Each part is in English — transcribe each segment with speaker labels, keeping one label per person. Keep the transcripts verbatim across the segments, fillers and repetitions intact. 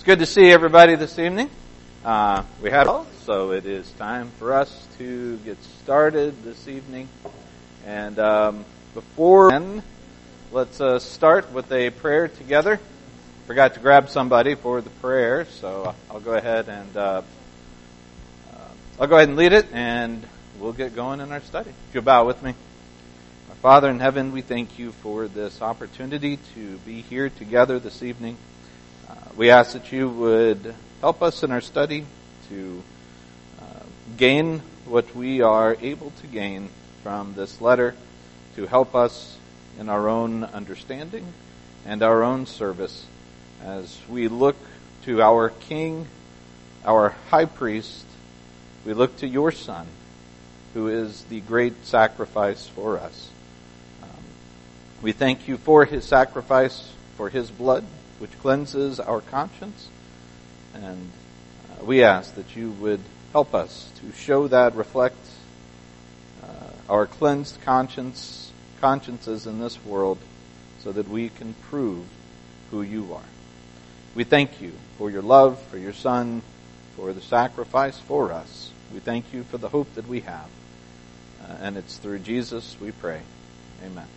Speaker 1: Good to see everybody this evening. Uh, we had all, so it is time for us to get started this evening. And um, before then, let's uh, start with a prayer together. Forgot to grab somebody for the prayer, so I'll go ahead and uh, uh, I'll go ahead and lead it, and we'll get going in our study. If you'll bow with me. Our Father in heaven, we thank you for this opportunity to be here together this evening. Uh, we ask that you would help us in our study to uh, gain what we are able to gain from this letter, to help us in our own understanding and our own service as we look to our King, our High Priest. We look to your Son, who is the great sacrifice for us. Um, we thank you for his sacrifice, for his blood, which cleanses our conscience. And uh, we ask that you would help us to show that, reflect uh, our cleansed conscience, consciences in this world, so that we can prove who you are. We thank you for your love, for your Son, for the sacrifice for us. We thank you for the hope that we have. Uh, and it's through Jesus we pray. Amen.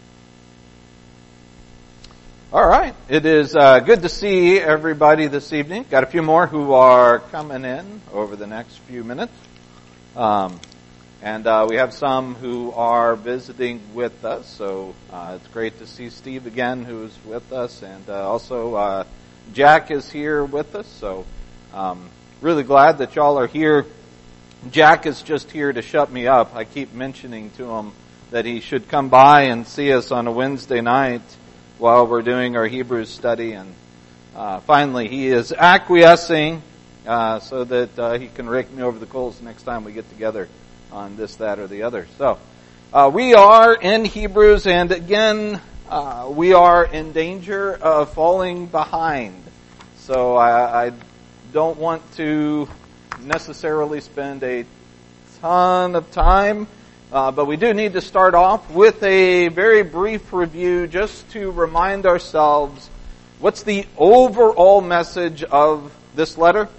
Speaker 1: All right. It is uh, good to see everybody this evening. Got a few more who are coming in over the next few minutes. Um, and uh, we have some who are visiting with us. So uh, it's great to see Steve again, who's with us. And uh, also uh, Jack is here with us. So um, really glad that y'all are here. Jack is just here to shut me up. I keep mentioning to him that he should come by and see us on a Wednesday night while we're doing our Hebrews study, and uh, finally he is acquiescing uh, so that uh, he can rake me over the coals next time we get together on this, that, or the other. So uh, we are in Hebrews, and again uh, we are in danger of falling behind. So I, I don't want to necessarily spend a ton of time. Uh, but we do need to start off with a very brief review just to remind ourselves what's the overall message of this letter.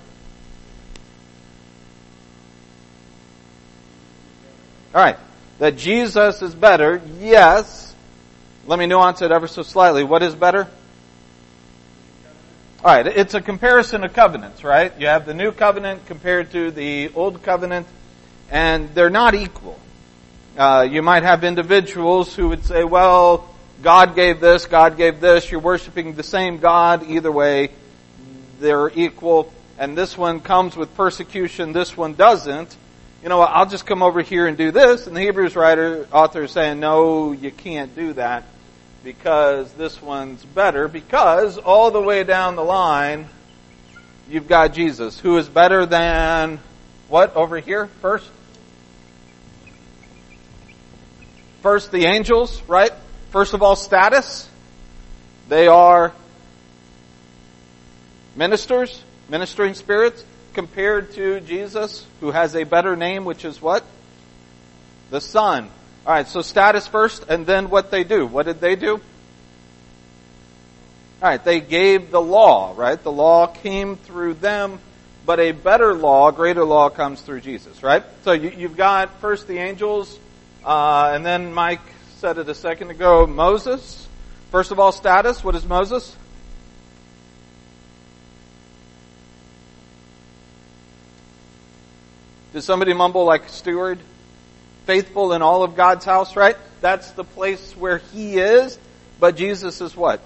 Speaker 1: All right. That Jesus is better, yes. Let me nuance it ever so slightly. What is better? All right. It's a comparison of covenants, right? You have the new covenant compared to the old covenant, and they're not equal. Uh, you might have individuals who would say, well, God gave this, God gave this, you're worshiping the same God, either way, they're equal, and this one comes with persecution, this one doesn't. You know what, I'll just come over here and do this, and the Hebrews writer, author is saying, no, you can't do that, because this one's better, because all the way down the line, you've got Jesus, who is better than, what, over here, first? First, the angels, right? First of all, status. They are ministers, ministering spirits, compared to Jesus, who has a better name, which is what? The Son. All right, so status first, and then what they do. What did they do? All right, they gave the law, right? The law came through them, but a better law, greater law, comes through Jesus, right? So you, you've got first the angels, Uh, and then Mike said it a second ago, Moses. First of all, status. What is Moses? Did somebody mumble like steward? Faithful in all of God's house, right? That's the place where he is. But Jesus is what?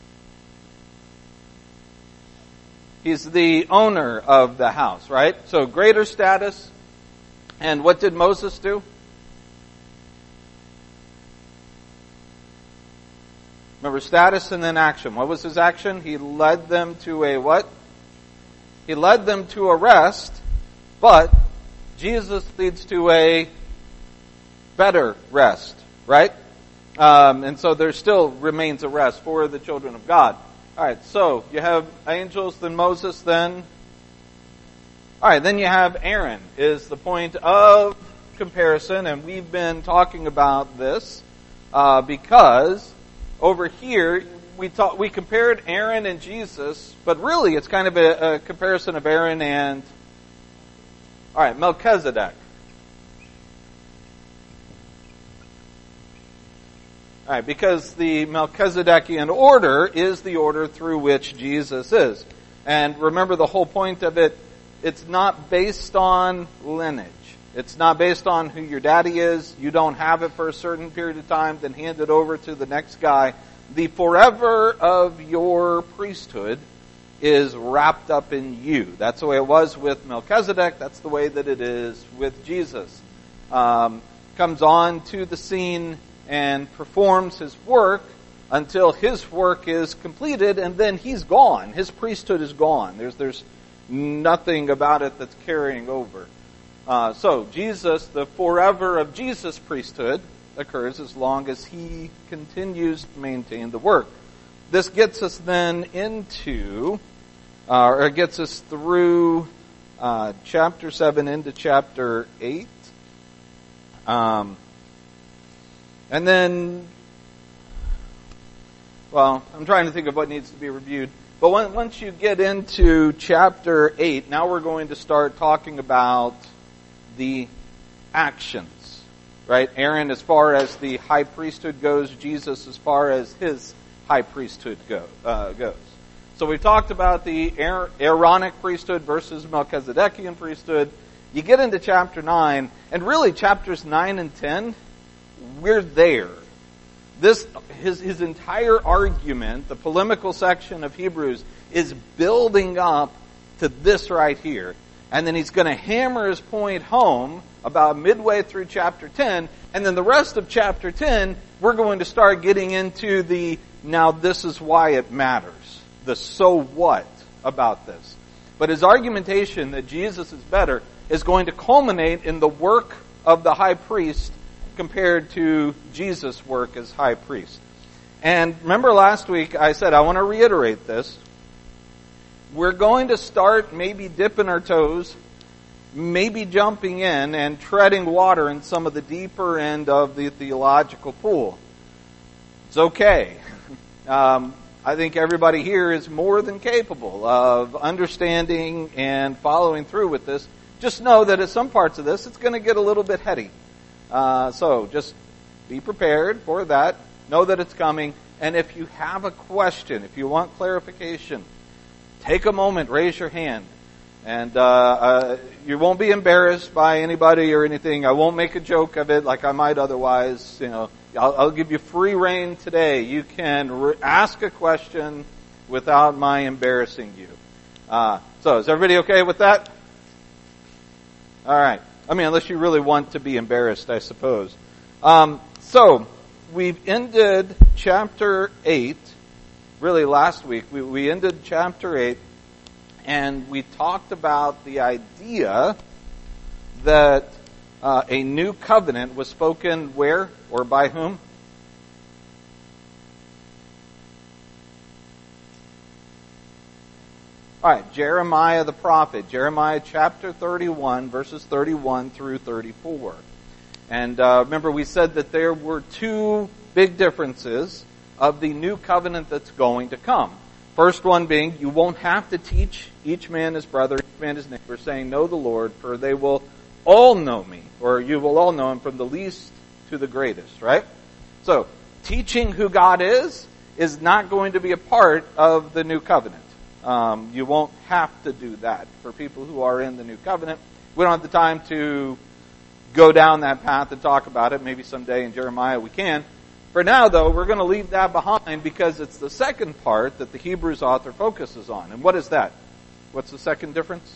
Speaker 1: He's the owner of the house, right? So greater status. And what did Moses do? Remember, status and then action. What was his action? He led them to a what? He led them to a rest, but Jesus leads to a better rest, right? Um, and so there still remains a rest for the children of God. All right, so you have angels, then Moses, then... All right, then you have Aaron is the point of comparison, and we've been talking about this uh, because... over here, we talk, we compared Aaron and Jesus, but really it's kind of a, a comparison of Aaron and, all right, Melchizedek. All right, because the Melchizedekian order is the order through which Jesus is. And remember the whole point of it, it's not based on lineage. It's not based on who your daddy is. You don't have it for a certain period of time, then hand it over to the next guy. The forever of your priesthood is wrapped up in you. That's the way it was with Melchizedek. That's the way that it is with Jesus. Um, comes on to the scene and performs his work until his work is completed, and then he's gone. His priesthood is gone. There's there's nothing about it that's carrying over. Uh, so Jesus, the forever of Jesus' priesthood, occurs as long as he continues to maintain the work. This gets us then into, uh, or it gets us through uh, chapter seven into chapter eight. Um, and then, well, I'm trying to think of what needs to be reviewed. But when, once you get into chapter eight, now we're going to start talking about the actions, right? Aaron as far as the high priesthood goes, Jesus as far as his high priesthood go, uh, goes. So we've talked about the Aaronic priesthood versus Melchizedekian priesthood. You get into chapter nine, and really chapters nine and ten, we're there. This, his, his entire argument, the polemical section of Hebrews, is building up to this right here. And then he's going to hammer his point home about midway through chapter ten. And then the rest of chapter ten, we're going to start getting into the, now this is why it matters. The so what about this. But his argumentation that Jesus is better is going to culminate in the work of the high priest compared to Jesus' work as high priest. And remember last week I said, I want to reiterate this. We're going to start maybe dipping our toes, maybe jumping in and treading water in some of the deeper end of the theological pool. It's okay. Um, I think everybody here is more than capable of understanding and following through with this. Just know that at some parts of this, it's going to get a little bit heady. Uh, so just be prepared for that. Know that it's coming. And if you have a question, if you want clarification, take a moment, raise your hand. And uh, uh, you won't be embarrassed by anybody or anything. I won't make a joke of it like I might otherwise. You know, I'll, I'll give you free reign today. You can re- ask a question without my embarrassing you. Uh, so is everybody okay with that? All right. I mean, unless you really want to be embarrassed, I suppose. Um, so we've ended chapter eight. Really, last week we, we ended chapter eight, and we talked about the idea that uh, a new covenant was spoken where or by whom? All right, Jeremiah the prophet, Jeremiah chapter thirty-one, verses thirty-one through thirty-four. And uh, remember, we said that there were two big differences of the new covenant that's going to come. First one being, you won't have to teach each man his brother, each man his neighbor, saying, know the Lord, for they will all know me, or you will all know him from the least to the greatest, right? So, teaching who God is is not going to be a part of the new covenant. Um, you won't have to do that for people who are in the new covenant. We don't have the time to go down that path and talk about it. Maybe someday in Jeremiah we can. For now, though, we're going to leave that behind because it's the second part that the Hebrews author focuses on. And what is that? What's the second difference?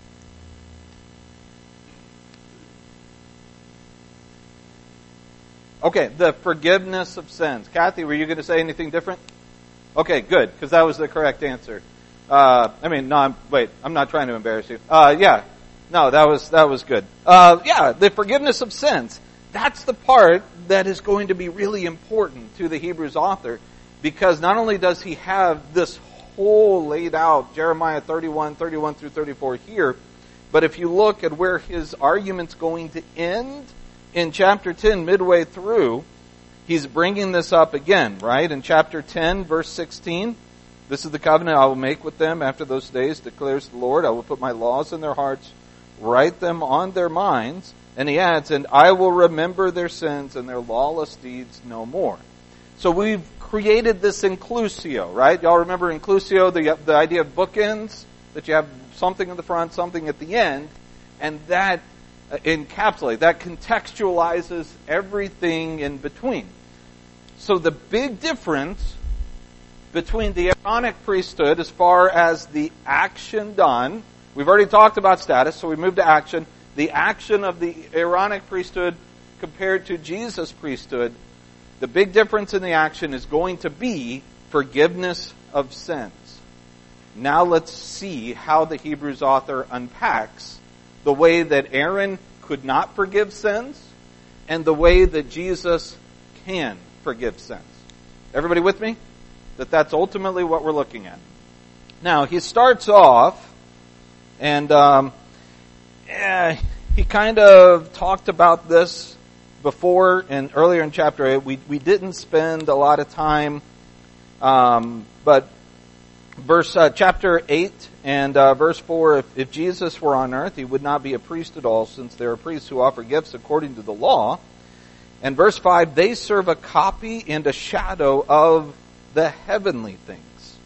Speaker 1: Okay, the forgiveness of sins. Kathy, were you going to say anything different? Okay, good, because that was the correct answer. Uh, I mean, no, I'm, wait, I'm not trying to embarrass you. Uh, yeah, no, that was, that was good. Uh, yeah, the forgiveness of sins. That's the part that is going to be really important to the Hebrews author, because not only does he have this whole laid out, Jeremiah thirty-one, thirty-one through thirty-four here, but if you look at where his argument's going to end in chapter ten, midway through, he's bringing this up again, right? In chapter ten, verse sixteen, this is the covenant I will make with them after those days, declares the Lord. I will put my laws in their hearts, write them on their minds. And he adds, and I will remember their sins and their lawless deeds no more. So we've created this inclusio, right? Y'all remember inclusio, the, the idea of bookends, that you have something in the front, something at the end, and that encapsulates, that contextualizes everything in between. So the big difference between the Aaronic priesthood as far as the action done, we've already talked about status, so we move to action. The action of the Aaronic priesthood compared to Jesus' priesthood, the big difference in the action is going to be forgiveness of sins. Now let's see how the Hebrews author unpacks the way that Aaron could not forgive sins and the way that Jesus can forgive sins. Everybody with me? That that's ultimately what we're looking at. Now, he starts off, and um, eh, he kind of talked about this before and earlier in chapter eight. We we didn't spend a lot of time, um, but verse uh, chapter eight and uh, verse four. If, if Jesus were on earth, he would not be a priest at all, since there are priests who offer gifts according to the law. And verse five, they serve a copy and a shadow of the heavenly things.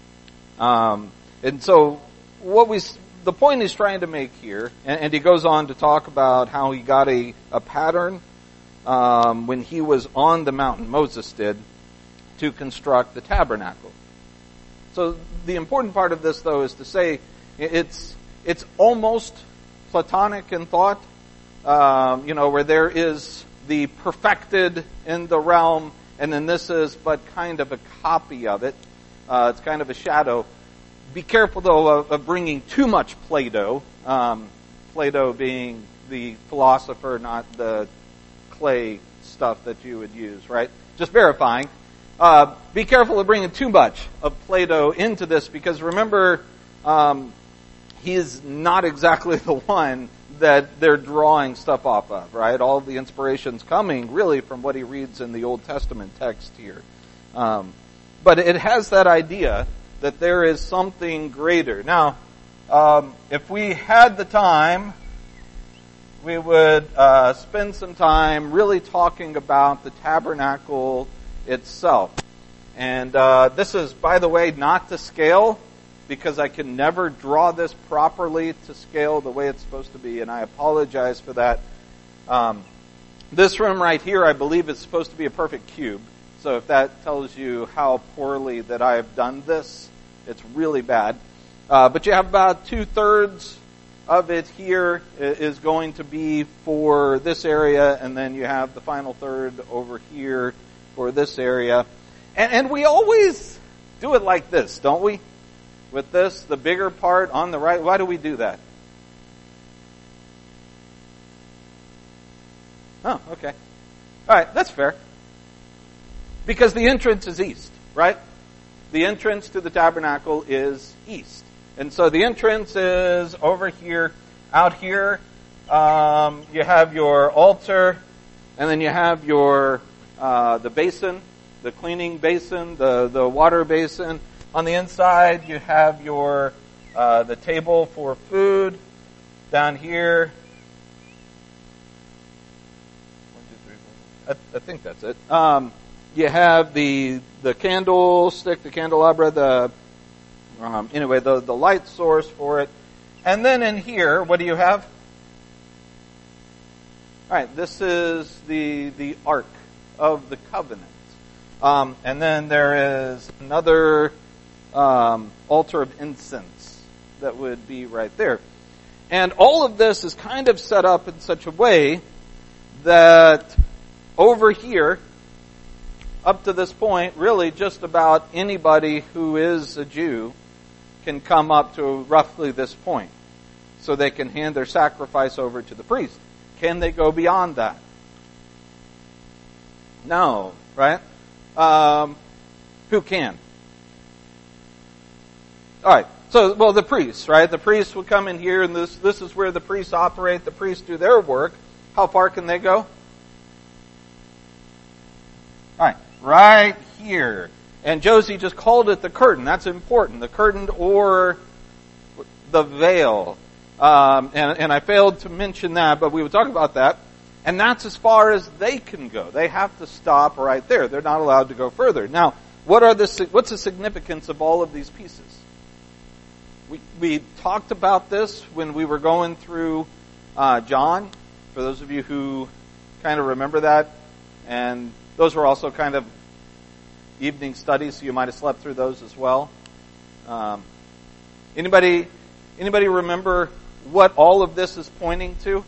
Speaker 1: Um, and so what we, the point he's trying to make here, and, and he goes on to talk about how he got a, a pattern um, when he was on the mountain, Moses did, to construct the tabernacle. So the important part of this, though, is to say it's it's almost Platonic in thought, um, you know, where there is the perfected in the realm, and then this is but kind of a copy of it. Uh, it's kind of a shadow. Be careful, though, of, of bringing too much Plato. Um, Plato being the philosopher, not the clay stuff that you would use, right? Just verifying. Uh, be careful of bringing too much of Plato into this, because remember, um, he is not exactly the one that they're drawing stuff off of, right? All of the inspiration's coming really from what he reads in the Old Testament text here. Um, but it has that idea that there is something greater. Now, um, if we had the time, we would uh, spend some time really talking about the tabernacle itself. And uh, this is, by the way, not to scale, because I can never draw this properly to scale the way it's supposed to be, and I apologize for that. Um, this room right here, I believe, is supposed to be a perfect cube. So if that tells you how poorly that I have done this, it's really bad. Uh, but you have about two-thirds of it here is going to be for this area, and then you have the final third over here for this area. And, and we always do it like this, don't we? With this, the bigger part on the right. Why do we do that? Oh, okay. All right, that's fair. Because the entrance is east, right? The entrance to the tabernacle is east. And so the entrance is over here. Out here, um, you have your altar, and then you have your uh, the basin, the cleaning basin, the, the water basin. On the inside, you have your uh, the table for food. Down here, one, two, three, four. I, I think that's it. Um, you have the the candlestick, the candelabra, the um, anyway, the the light source for it. And then in here, what do you have? All right, this is the the Ark of the Covenant, um, and then there is another um, altar of incense that would be right there. And all of this is kind of set up in such a way that over here, up to this point, really just about anybody who is a Jew can come up to roughly this point. So they can hand their sacrifice over to the priest. Can they go beyond that? No, right? Um, who can? All right. So, well, the priests, right? The priests would come in here, and this this is where the priests operate. The priests do their work. How far can they go? right here. And Josie just called it the curtain. That's important. The curtain or the veil. Um, and, and I failed to mention that, but we would talk about that. And that's as far as they can go. They have to stop right there. They're not allowed to go further. Now, what are the what's the significance of all of these pieces? We we talked about this when we were going through uh, John. For those of you who kind of remember that, and those were also kind of evening studies, so you might have slept through those as well. Um, anybody anybody remember what all of this is pointing to?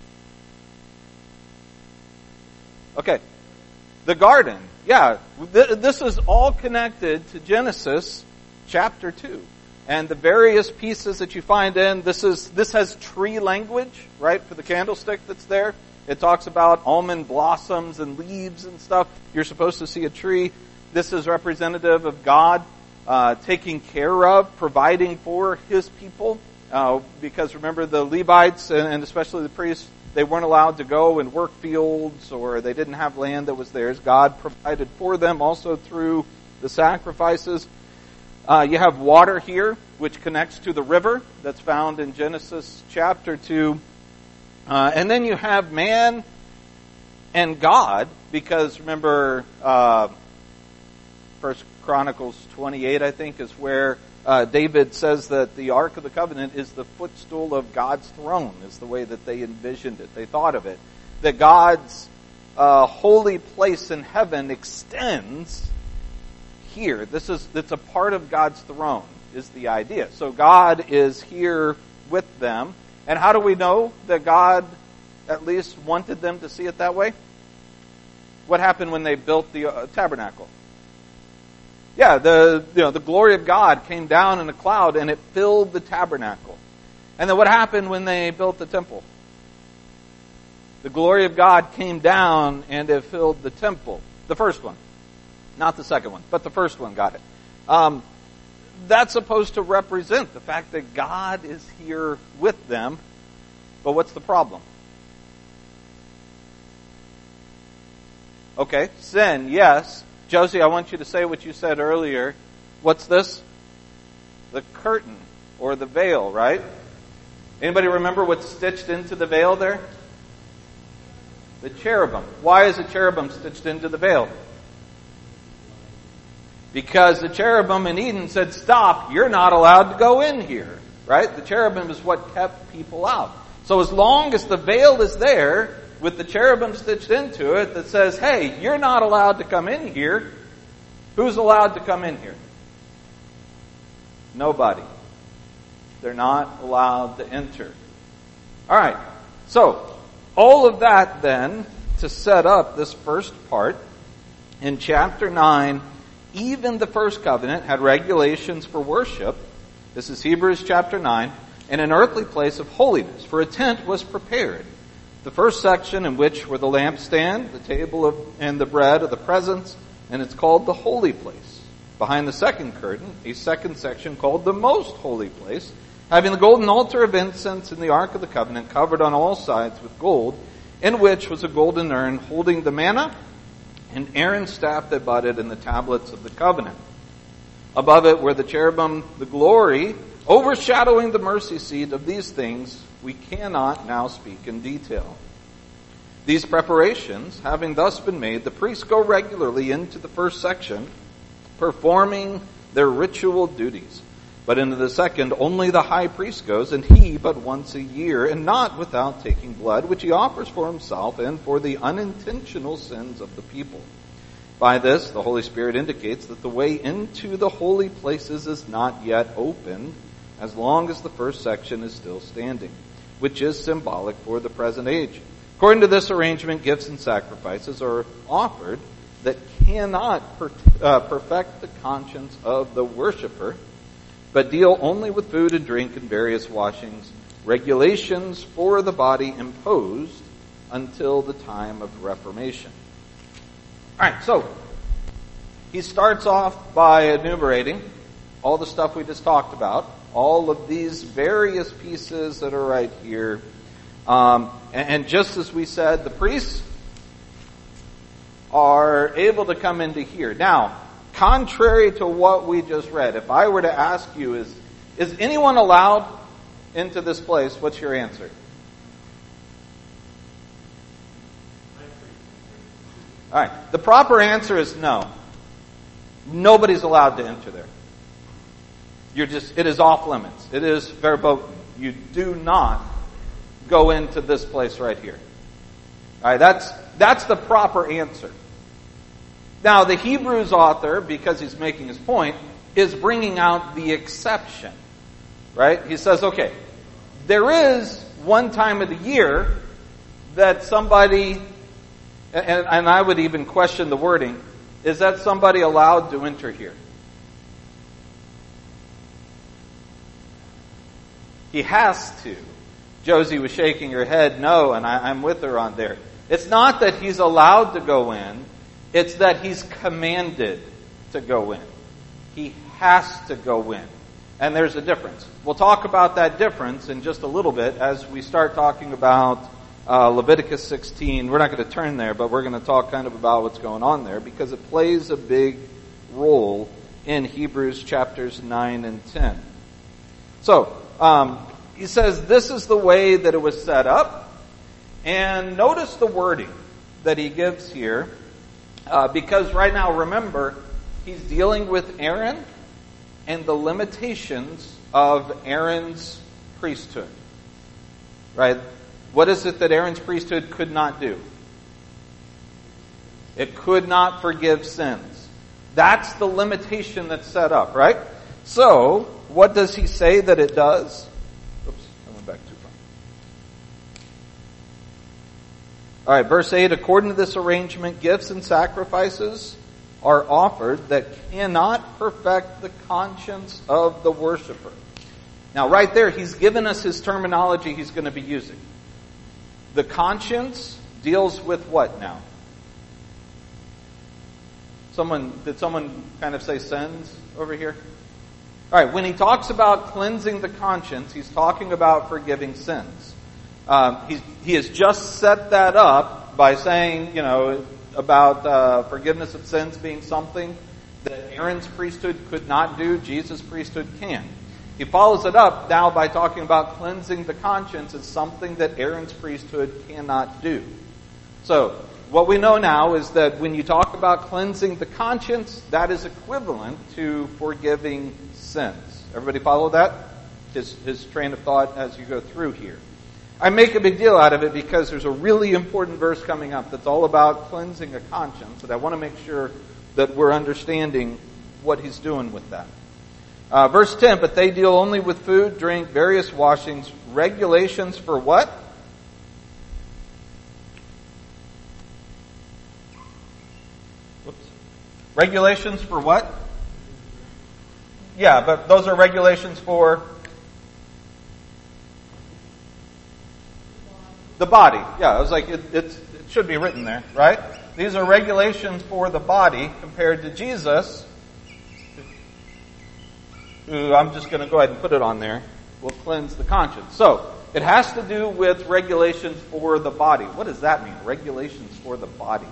Speaker 1: Okay. The garden. Yeah. Th- this is all connected to Genesis chapter two. And the various pieces that you find in, this is, this has tree language, right, for the candlestick that's there. It talks about almond blossoms and leaves and stuff. You're supposed to see a tree. This is representative of God, uh, taking care of, providing for His people. Uh, because remember the Levites and, and especially the priests, they weren't allowed to go and work fields, or they didn't have land that was theirs. God provided for them also through the sacrifices. Uh, you have water here, which connects to the river that's found in Genesis chapter two. Uh, and then you have man and God, because remember, uh, First Chronicles twenty-eight, I think, is where Uh, David says that the Ark of the Covenant is the footstool of God's throne, is the way that they envisioned it. They thought of it. That God's uh, holy place in heaven extends here. This is, it's a part of God's throne, is the idea. So God is here with them. And how do we know that God at least wanted them to see it that way? What happened when they built the uh, tabernacle? Yeah, the you know the glory of God came down in a cloud and it filled the tabernacle. And then what happened when they built the temple? The glory of God came down and it filled the temple. The first one. Not the second one, but the first one got it. Um, that's supposed to represent the fact that God is here with them. But what's the problem? Okay, sin, yes. Josie, I want you to say what you said earlier. What's this? The curtain or the veil, right? Anybody remember what's stitched into the veil there? The cherubim. Why is a cherubim stitched into the veil? Because the cherubim in Eden said, stop, you're not allowed to go in here, right? The cherubim is what kept people out. So as long as the veil is there, with the cherubim stitched into it that says, hey, you're not allowed to come in here. Who's allowed to come in here? Nobody. They're not allowed to enter. All right. So, all of that then to set up this first part. In chapter nine, even the first covenant had regulations for worship. This is Hebrews chapter nine. In an earthly place of holiness, for a tent was prepared. The first section, in which were the lampstand, the table of, and the bread of the presence, and it's called the holy place. Behind the second curtain, a second section called the most holy place, having the golden altar of incense and the ark of the covenant covered on all sides with gold, in which was a golden urn holding the manna, and Aaron's staff that budded, and the tablets of the covenant. Above it were the cherubim, the glory, overshadowing the mercy seat. Of these things we cannot now speak in detail. These preparations, having thus been made, the priests go regularly into the first section, performing their ritual duties. But into the second, only the high priest goes, and he but once a year, and not without taking blood, which he offers for himself and for the unintentional sins of the people. By this, the Holy Spirit indicates that the way into the holy places is not yet open, as long as the first section is still standing, which is symbolic for the present age. According to this arrangement, gifts and sacrifices are offered that cannot per, uh, perfect the conscience of the worshiper, but deal only with food and drink and various washings, regulations for the body imposed until the time of Reformation. All right, so he starts off by enumerating all the stuff we just talked about, all of these various pieces that are right here. Um, and, and just as we said, the priests are able to come into here. Now, contrary to what we just read, if I were to ask you, is, is anyone allowed into this place? What's your answer? All right. The proper answer is no. Nobody's allowed to enter there. You're just, it is off limits. It is verboten. You do not go into this place right here. All right. That's, that's the proper answer. Now, the Hebrews author, because he's making his point, is bringing out the exception. Right? He says, okay, there is one time of the year that somebody, and, and I would even question the wording, is that somebody allowed to enter here? He has to. Josie was shaking her head no, and I, I'm with her on there. It's not that he's allowed to go in, it's that he's commanded to go in. He has to go in. And there's a difference. We'll talk about that difference in just a little bit as we start talking about uh, Leviticus sixteen. We're not going to turn there, but we're going to talk kind of about what's going on there because it plays a big role in Hebrews chapters nine and ten. So, um, he says this is the way that it was set up. And notice the wording that he gives here. Uh, because right now, remember, he's dealing with Aaron and the limitations of Aaron's priesthood. Right? What is it that Aaron's priesthood could not do? It could not forgive sins. That's the limitation that's set up, right? So, what does he say that it does? Oops, I went back too far. All right, verse eight, according to this arrangement, gifts and sacrifices are offered that cannot perfect the conscience of the worshiper. Now, right there, he's given us his terminology he's going to be using. The conscience deals with what now? Someone, did someone kind of say sins over here? All right, when he talks about cleansing the conscience, he's talking about forgiving sins. Um, he's, he has just set that up by saying, you know, about uh, forgiveness of sins being something that Aaron's priesthood could not do, Jesus' priesthood can. He follows it up now by talking about cleansing the conscience as something that Aaron's priesthood cannot do. So, what we know now is that when you talk about cleansing the conscience, that is equivalent to forgiving sins. Everybody follow that? His, his train of thought as you go through here. I make a big deal out of it because there's a really important verse coming up that's all about cleansing a conscience, and I want to make sure that we're understanding what he's doing with that. Uh, verse ten, but they deal only with food, drink, various washings, regulations for what? Whoops. Regulations for what? Yeah, but those are regulations for the body. Yeah, I was like, it, it's, it should be written there, right? These are regulations for the body compared to Jesus, who I'm just going to go ahead and put it on there, will cleanse the conscience. So, it has to do with regulations for the body. What does that mean? Regulations for the body.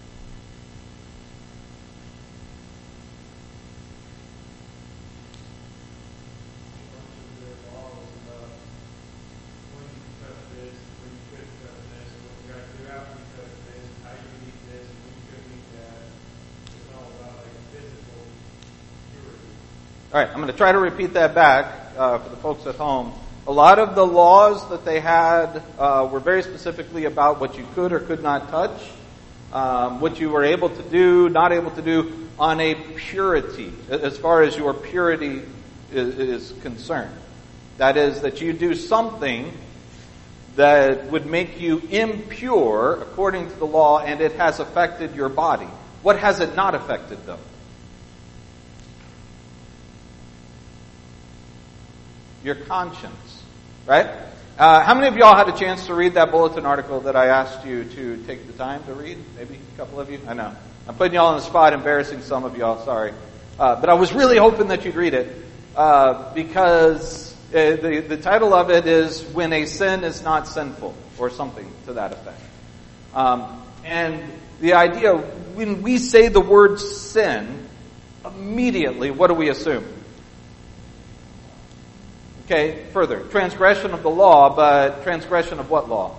Speaker 1: All right, I'm going to try to repeat that back uh, for the folks at home. A lot of the laws that they had uh, were very specifically about what you could or could not touch, um, what you were able to do, not able to do on a purity, as far as your purity is, is concerned. That is, that you do something that would make you impure according to the law, and it has affected your body. What has it not affected, though? Your conscience, right? Uh, how many of y'all had a chance to read that bulletin article that I asked you to take the time to read? Maybe a couple of you? I know. I'm putting y'all on the spot, embarrassing some of y'all, sorry. Uh, but I was really hoping that you'd read it, uh, because uh, the, the title of it is When a Sin is Not Sinful, or something to that effect. Um, and the idea, when we say the word sin, immediately, what do we assume? Okay, further. Transgression of the law, but transgression of what law?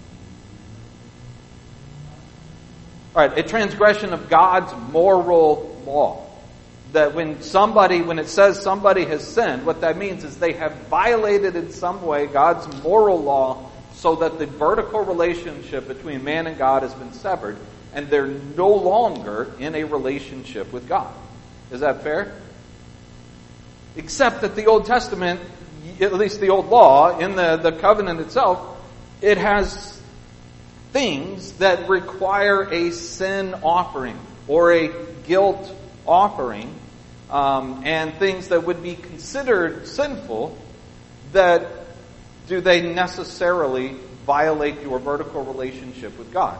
Speaker 1: Alright, a transgression of God's moral law. That when somebody, when it says somebody has sinned, what that means is they have violated in some way God's moral law so that the vertical relationship between man and God has been severed and they're no longer in a relationship with God. Is that fair? Except that the Old Testament, at least the old law, in the, the covenant itself, it has things that require a sin offering or a guilt offering, um, and things that would be considered sinful, that do they necessarily violate your vertical relationship with God?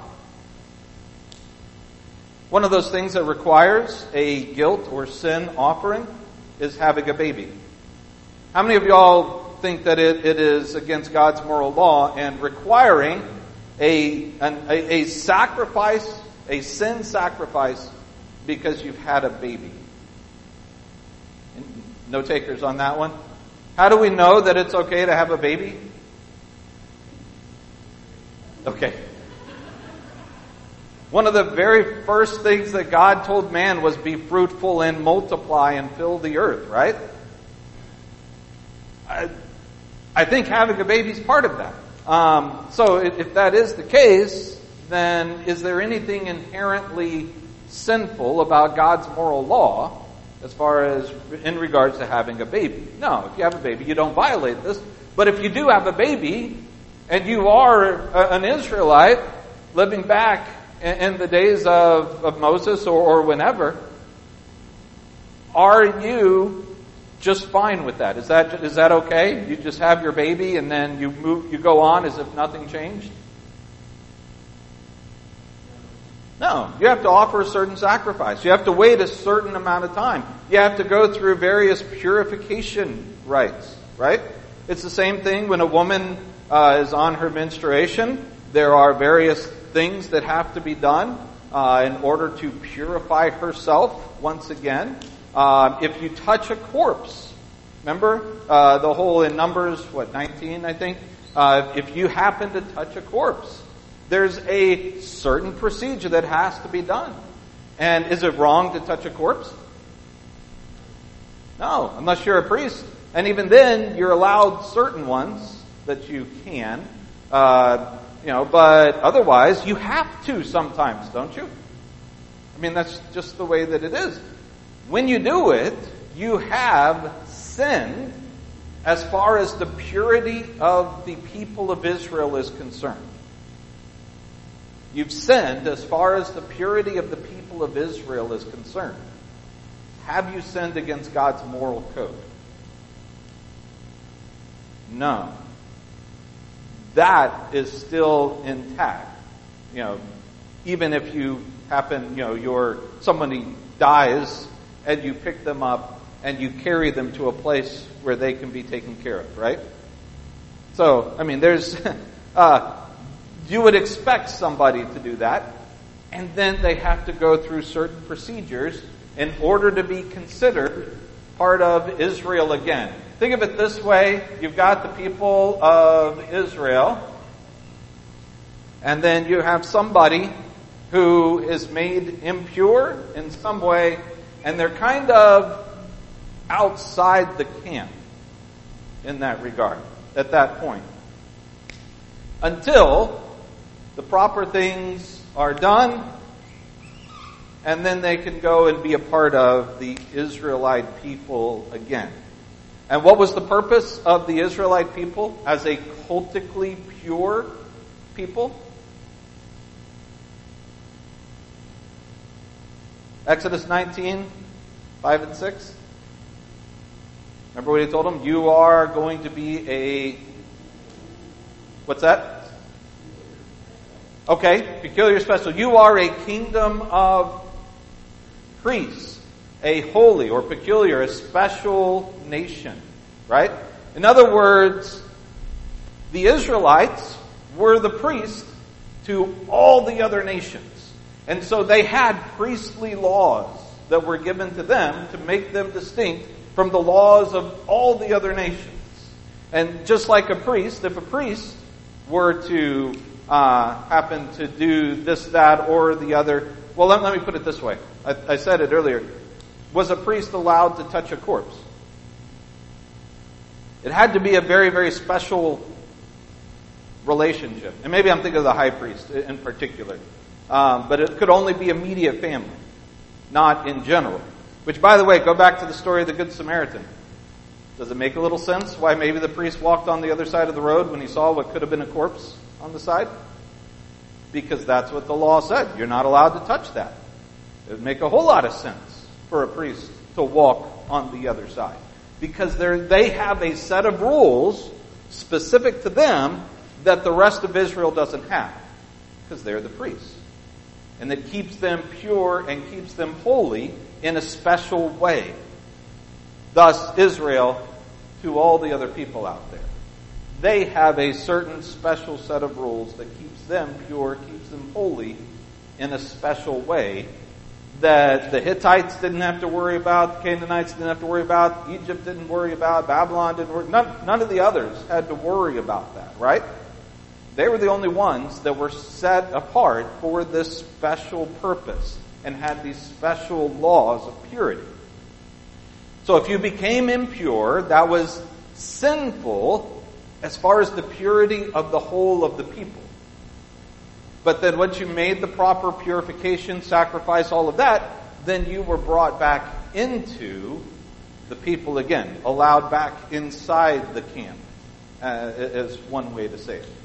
Speaker 1: One of those things that requires a guilt or sin offering is having a baby. How many of y'all think that it, it is against God's moral law and requiring a, an, a, a sacrifice, a sin sacrifice, because you've had a baby? No takers on that one? How do we know that it's okay to have a baby? Okay. One of the very first things that God told man was be fruitful and multiply and fill the earth, right? I, I think having a baby is part of that. Um, so if, if that is the case, then is there anything inherently sinful about God's moral law as far as in regards to having a baby? No, if you have a baby, you don't violate this. But if you do have a baby, and you are a, an Israelite living back in, in the days of, of Moses or, or whenever, are you just fine with that? Is that is that okay? You just have your baby and then you move, you go on as if nothing changed? No, you have to offer a certain sacrifice. You have to wait a certain amount of time. You have to go through various purification rites, right? It's the same thing when a woman uh, is on her menstruation. There are various things that have to be done uh, in order to purify herself once again. Uh, if you touch a corpse, remember uh, the whole in Numbers, what, nineteen, I think? Uh, if you happen to touch a corpse, there's a certain procedure that has to be done. And is it wrong to touch a corpse? No, unless you're a priest. And even then, you're allowed certain ones that you can. Uh, you know, but otherwise, you have to sometimes, don't you? I mean, that's just the way that it is. When you do it, you have sinned as far as the purity of the people of Israel is concerned. You've sinned as far as the purity of the people of Israel is concerned. Have you sinned against God's moral code? No. That is still intact. You know, even if you happen, you know, your somebody dies and you pick them up and you carry them to a place where they can be taken care of, right? So, I mean, there's uh you would expect somebody to do that, and then they have to go through certain procedures in order to be considered part of Israel again. Think of it this way. You've got the people of Israel, and then you have somebody who is made impure in some way, and they're kind of outside the camp in that regard, at that point. Until the proper things are done, and then they can go and be a part of the Israelite people again. And what was the purpose of the Israelite people as a cultically pure people? Exodus nineteen, five and six. Remember what he told them? You are going to be a... What's that? Okay, peculiar, special. You are a kingdom of priests, a holy or peculiar, a special nation, right? In other words, the Israelites were the priests to all the other nations. And so they had priestly laws that were given to them to make them distinct from the laws of all the other nations. And just like a priest, if a priest were to uh, happen to do this, that, or the other, well, let, let me put it this way. I, I said it earlier. Was a priest allowed to touch a corpse? It had to be a very, very special relationship. And maybe I'm thinking of the high priest in particular. Um, but it could only be immediate family, not in general. Which, by the way, go back to the story of the Good Samaritan. Does it make a little sense why maybe the priest walked on the other side of the road when he saw what could have been a corpse on the side? Because that's what the law said. You're not allowed to touch that. It would make a whole lot of sense for a priest to walk on the other side. Because they have a set of rules specific to them that the rest of Israel doesn't have. Because they're the priests. And that keeps them pure and keeps them holy in a special way. Thus, Israel to all the other people out there. They have a certain special set of rules that keeps them pure, keeps them holy in a special way that the Hittites didn't have to worry about, the Canaanites didn't have to worry about, Egypt didn't worry about, Babylon didn't worry, none, none of the others had to worry about that, right? They were the only ones that were set apart for this special purpose and had these special laws of purity. So if you became impure, that was sinful as far as the purity of the whole of the people. But then once you made the proper purification, sacrifice, all of that, then you were brought back into the people again, allowed back inside the camp, uh, is one way to say it.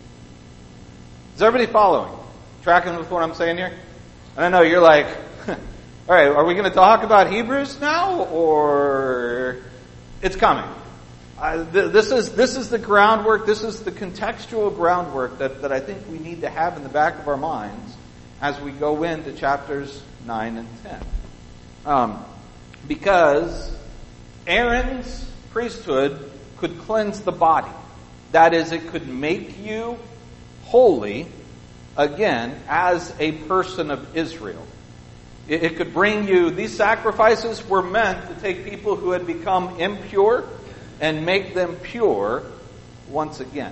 Speaker 1: Is everybody following? Tracking with what I'm saying here? I don't know, you're like, all right, are we going to talk about Hebrews now, or it's coming? Uh, th- this is this is the groundwork, this is the contextual groundwork that, that I think we need to have in the back of our minds as we go into chapters nine and ten. Um, because Aaron's priesthood could cleanse the body. That is, it could make you holy again as a person of Israel. It, it could bring you, these sacrifices were meant to take people who had become impure and make them pure once again.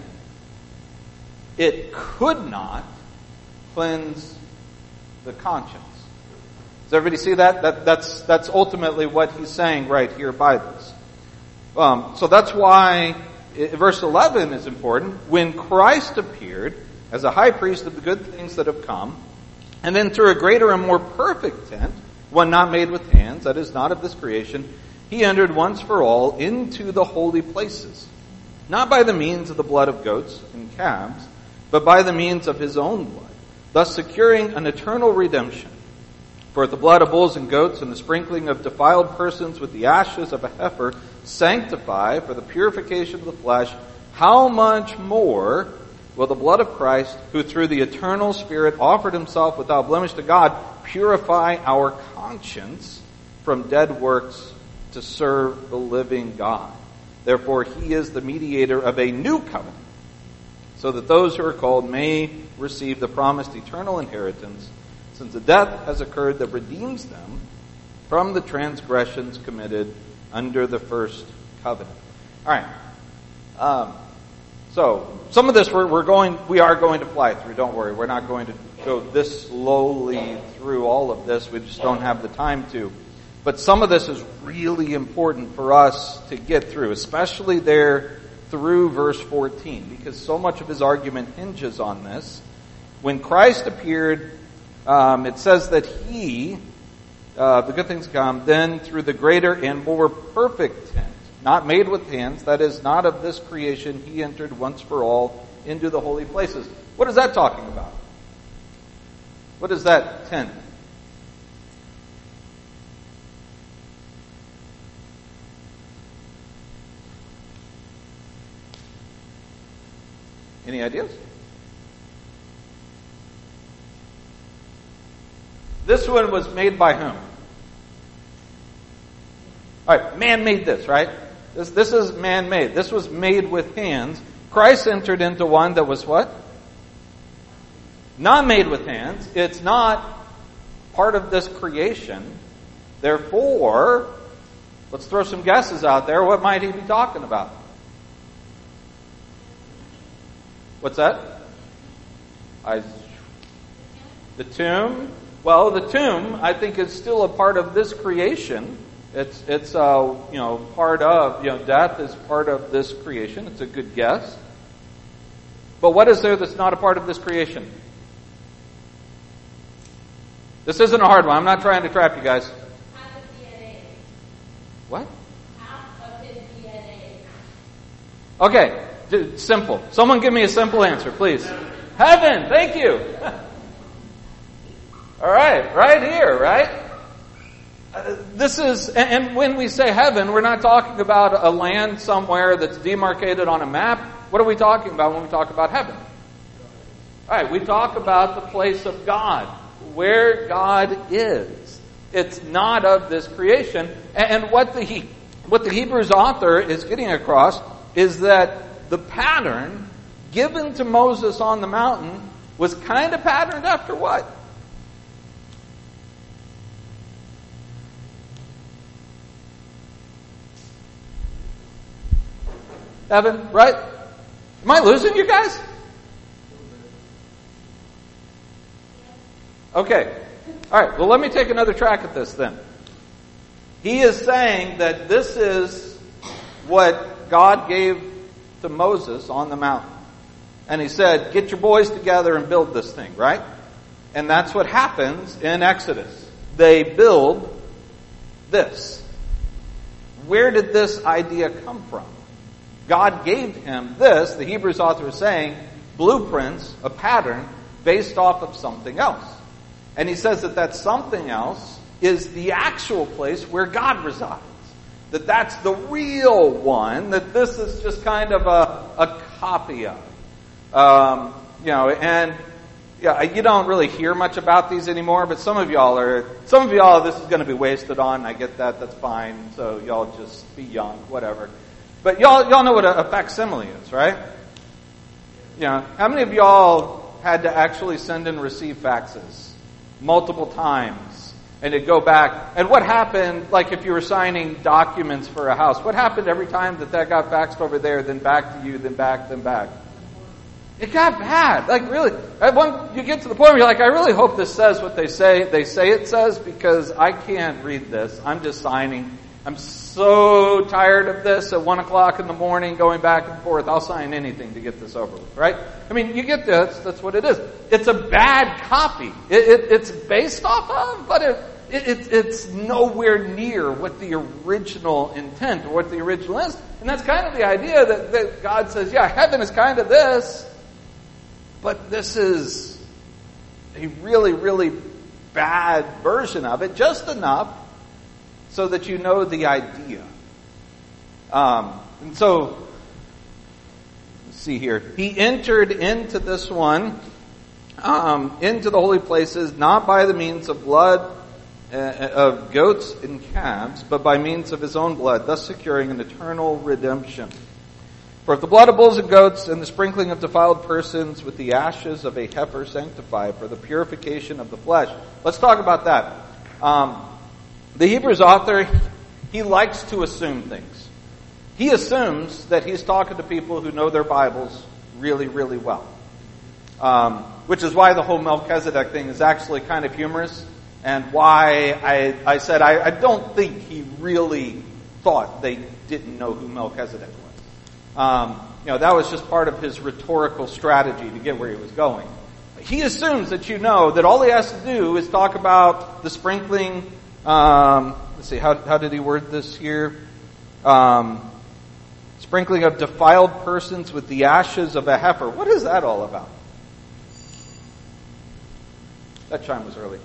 Speaker 1: It could not cleanse the conscience. Does everybody see that? that that's, that's ultimately what he's saying right here by this. Um, so that's why verse eleven is important. When Christ appeared as a high priest of the good things that have come, and then through a greater and more perfect tent, one not made with hands, that is not of this creation, he entered once for all into the holy places, not by the means of the blood of goats and calves, but by the means of his own blood, thus securing an eternal redemption. For if the blood of bulls and goats and the sprinkling of defiled persons with the ashes of a heifer sanctify for the purification of the flesh, how much more will the blood of Christ, who through the eternal Spirit offered himself without blemish to God, purify our conscience from dead works to serve the living God? Therefore, he is the mediator of a new covenant, so that those who are called may receive the promised eternal inheritance, since a death has occurred that redeems them from the transgressions committed under the first covenant. All right. Um, so some of this we're, we're going, we are going to fly through. Don't worry, we're not going to go this slowly through all of this. We just don't have the time to. But some of this is really important for us to get through, especially there through verse fourteen, because so much of his argument hinges on this. When Christ appeared, um, it says that he, uh, the good things come, then through the greater and more perfect tent, not made with hands, that is not of this creation, he entered once for all into the holy places. What is that talking about? What is that tent? Any ideas? This one was made by whom? All right, man made this, right? This this is man-made. This was made with hands. Christ entered into one that was what? Not made with hands. It's not part of this creation. Therefore, let's throw some guesses out there. What might he be talking about? What's that? I, the tomb. Well, the tomb, I think, is still a part of this creation. It's, it's, uh, you know, part of, you know, death is part of this creation. It's a good guess. But what is there that's not a part of this creation? This isn't a hard one. I'm not trying to trap you guys.
Speaker 2: Half of D N A.
Speaker 1: What?
Speaker 2: Half of his D N A.
Speaker 1: Okay, d- simple. Someone give me a simple answer, please. Heaven, thank you. All right, right here, right? Uh, this is, and, and when we say heaven, we're not talking about a land somewhere that's demarcated on a map. What are we talking about when we talk about heaven? All right, we talk about the place of God, where God is. It's not of this creation. And, and what the he, what the Hebrews author is getting across is that the pattern given to Moses on the mountain was kind of patterned after what? Evan, right? Am I losing you guys? Okay. All right. Well, let me take another track at this then. He is saying that this is what God gave to Moses on the mountain. And he said, get your boys together and build this thing, right? And that's what happens in Exodus. They build this. Where did this idea come from? God gave him this, the Hebrews author is saying, blueprints, a pattern, based off of something else. And he says that that something else is the actual place where God resides. That that's the real one, that this is just kind of a, a copy of. Um, you know, and yeah, you don't really hear much about these anymore, but some of y'all are, some of y'all this is going to be wasted on. I get that, that's fine. So y'all just be young, whatever. But y'all, y'all know what a, a facsimile is, right? You know, how many of y'all had to actually send and receive faxes multiple times and to go back? And what happened, like if you were signing documents for a house, what happened every time that that got faxed over there, then back to you, then back, then back? It got bad. Like really, at one, you get to the point where you're like, I really hope this says what they say, they say it says, because I can't read this. I'm just signing. I'm so tired of this at one o'clock in the morning going back and forth. I'll sign anything to get this over with, right? I mean, you get this. That's what it is. It's a bad copy. It, it, it's based off of, but it, it, it's nowhere near what the original intent or what the original is. And that's kind of the idea that, that God says, yeah, heaven is kind of this, but this is a really, really bad version of it, just enough so that you know the idea. Um, and so, let's see here. He entered into this one, um, into the holy places, not by the means of blood uh, of goats and calves, but by means of his own blood, thus securing an eternal redemption. For if the blood of bulls and goats and the sprinkling of defiled persons with the ashes of a heifer sanctify for the purification of the flesh. Let's talk about that. Um, The Hebrews author, he likes to assume things. He assumes that he's talking to people who know their Bibles really, really well. Um, which is why the whole Melchizedek thing is actually kind of humorous, and why I, I said I, I don't think he really thought they didn't know who Melchizedek was. Um, you know, that was just part of his rhetorical strategy to get where he was going. He assumes that you know that all he has to do is talk about the sprinkling. Um, let's see, how, how did he word this here? Um, sprinkling of defiled persons with the ashes of a heifer. What is that all about? That chime was early.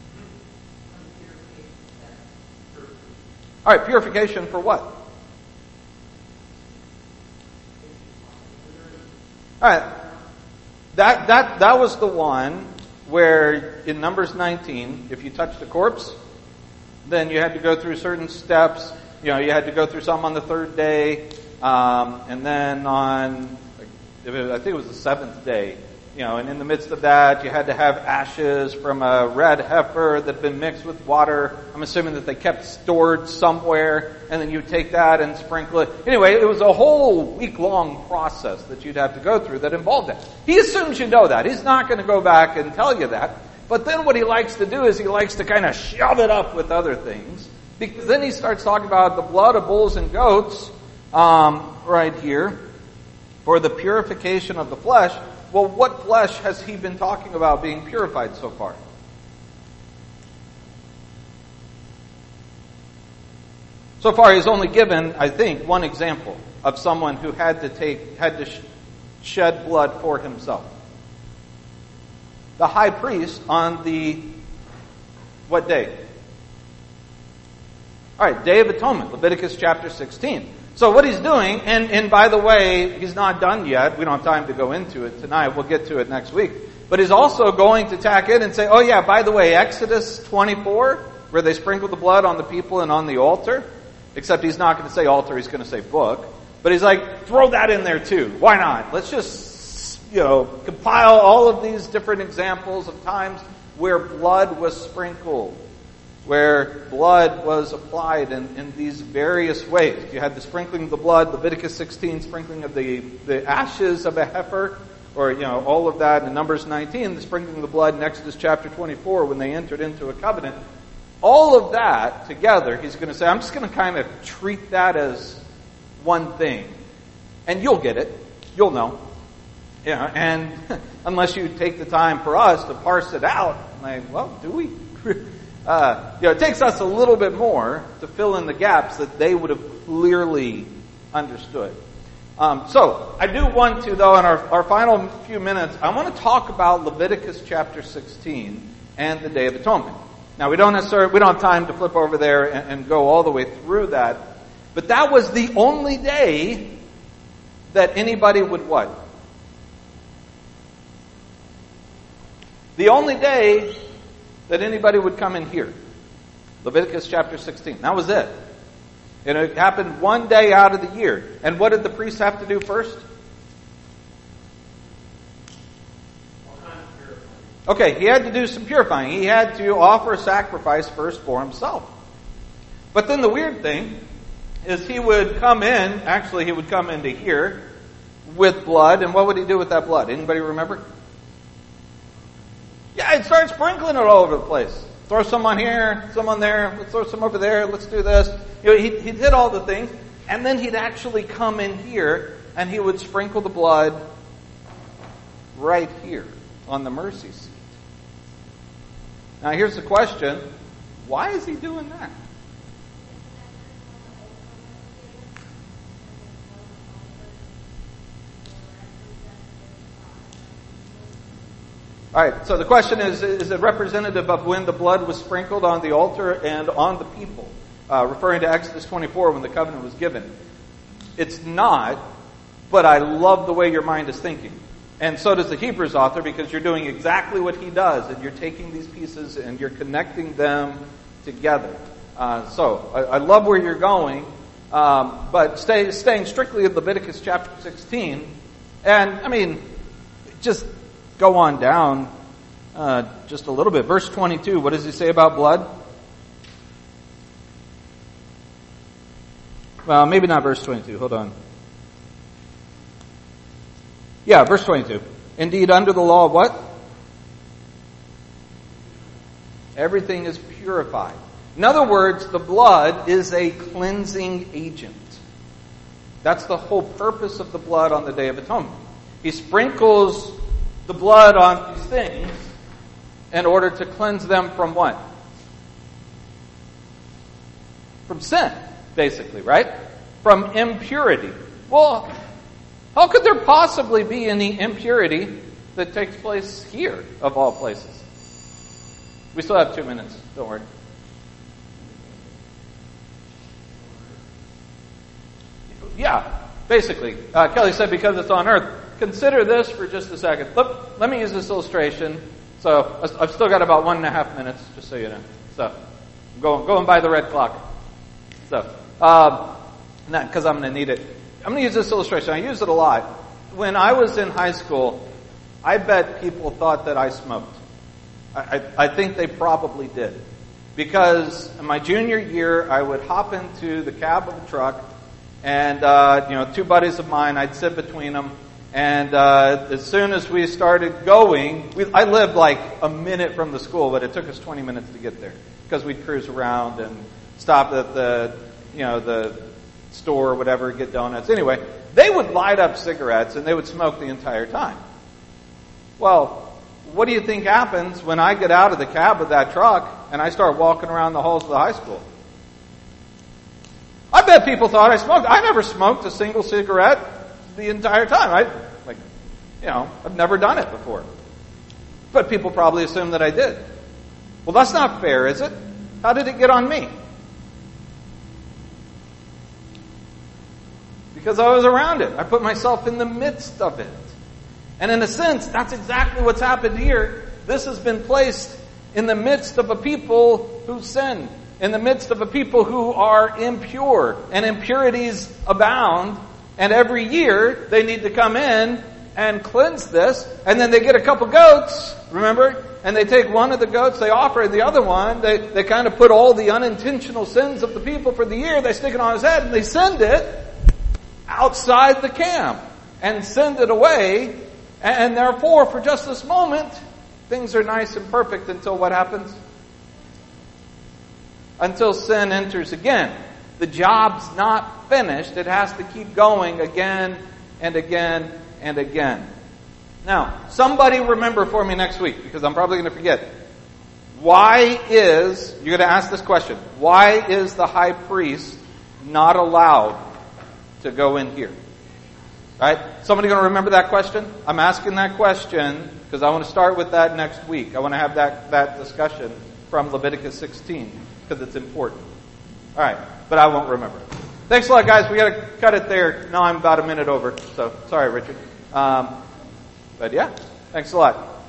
Speaker 1: All right, purification for what? All right, that that that was the one where in Numbers nineteen, if you touched a corpse, then you had to go through certain steps. You know, you had to go through some on the third day, um, and then on, I think it was the seventh day, You know, and in the midst of that, you had to have ashes from a red heifer that had been mixed with water. I'm assuming that they kept stored somewhere, and then you take that and sprinkle it. Anyway, it was a whole week-long process that you'd have to go through that involved that. He assumes you know that. He's not going to go back and tell you that. But then what he likes to do is he likes to kind of shove it up with other things. Because then he starts talking about the blood of bulls and goats, um, right here, for the purification of the flesh. Well, what flesh has he been talking about being purified so far? So far, he's only given, I think, one example of someone who had to take, had to sh- shed blood for himself. The high priest on the, what day? All right, Day of Atonement, Leviticus chapter sixteen. So what he's doing, and, and by the way, he's not done yet. We don't have time to go into it tonight. We'll get to it next week. But he's also going to tack in and say, oh yeah, by the way, Exodus twenty-four, where they sprinkle the blood on the people and on the altar, except he's not going to say altar, he's going to say book. But he's like, throw that in there too. Why not? Let's just, you know, compile all of these different examples of times where blood was sprinkled, where blood was applied in, in these various ways. You had the sprinkling of the blood, Leviticus sixteen, sprinkling of the, the ashes of a heifer, or, you know, all of that. In Numbers nineteen, the sprinkling of the blood in Exodus chapter twenty-four, when they entered into a covenant. All of that together, he's going to say, I'm just going to kind of treat that as one thing. And you'll get it. You'll know. Yeah, and unless you take the time for us to parse it out, like, well, do we? Uh, you know, it takes us a little bit more to fill in the gaps that they would have clearly understood. Um, so, I do want to, though, in our, our final few minutes, I want to talk about Leviticus chapter sixteen and the Day of Atonement. Now, we don't necessarily, we don't have time to flip over there and, and go all the way through that, but that was the only day that anybody would what? The only day that anybody would come in here. Leviticus chapter sixteen. That was it. And it happened one day out of the year. And what did the priest have to do first? Okay, he had to do some purifying. He had to offer a sacrifice first for himself. But then the weird thing is he would come in, actually he would come into here with blood, and what would he do with that blood? Anybody remember? Yeah, he'd start sprinkling it all over the place. Throw some on here, some on there, let's throw some over there, let's do this. You know, he'd, he'd hit all the things, and then he'd actually come in here, and he would sprinkle the blood right here on the mercy seat. Now here's the question, why is he doing that? All right, so the question is, is it representative of when the blood was sprinkled on the altar and on the people? Uh, referring to Exodus twenty-four when the covenant was given. It's not, but I love the way your mind is thinking. And so does the Hebrews author, because you're doing exactly what he does, and you're taking these pieces and you're connecting them together. Uh, so, I, I love where you're going, um, but stay, staying strictly in Leviticus chapter sixteen, and, I mean, just go on down uh, just a little bit. Verse twenty-two, what does he say about blood? Well, maybe not verse twenty-two. Hold on. Yeah, verse twenty-two. Indeed, under the law of what? Everything is purified. In other words, the blood is a cleansing agent. That's the whole purpose of the blood on the Day of Atonement. He sprinkles the blood on these things in order to cleanse them from what? From sin, basically, right? From impurity. Well, how could there possibly be any impurity that takes place here, of all places? We still have two minutes, don't worry. Yeah, basically. Uh, Kelly said because it's on earth. Consider this for just a second. Let, let me use this illustration. So, I've still got about one and a half minutes, just so you know. So, I'm going, going by the red clock. So, um, not because I'm going to need it. I'm going to use this illustration. I use it a lot. When I was in high school, I bet people thought that I smoked. I, I, I think they probably did. Because in my junior year, I would hop into the cab of a truck, and, uh, you know, two buddies of mine, I'd sit between them, and uh, as soon as we started going, we, I lived like a minute from the school, but it took us twenty minutes to get there, because we'd cruise around and stop at the, you know, the store or whatever, get donuts. Anyway, they would light up cigarettes, and they would smoke the entire time. Well, what do you think happens when I get out of the cab of that truck and I start walking around the halls of the high school? I bet people thought I smoked. I never smoked a single cigarette the entire time. I, like, you know, I've never done it before. But people probably assumed that I did. Well, that's not fair, is it? How did it get on me? Because I was around it. I put myself in the midst of it. And in a sense, that's exactly what's happened here. This has been placed in the midst of a people who sin, in the midst of a people who are impure, and impurities abound. And every year, they need to come in and cleanse this. And then they get a couple goats, remember? And they take one of the goats, they offer the other one. They, they kind of put all the unintentional sins of the people for the year, they stick it on his head, and they send it outside the camp and send it away. And therefore, for just this moment, things are nice and perfect until what happens? Until sin enters again. The job's not finished. It has to keep going again and again and again. Now, somebody remember for me next week, because I'm probably going to forget. Why is, you're going to ask this question, why is the high priest not allowed to go in here? Right? Somebody going to remember that question? I'm asking that question because I want to start with that next week. I want to have that, that discussion from Leviticus sixteen because it's important. All right, but I won't remember. Thanks a lot, guys. We got to cut it there. Now I'm about a minute over, so sorry, Richard. Um, but yeah, thanks a lot.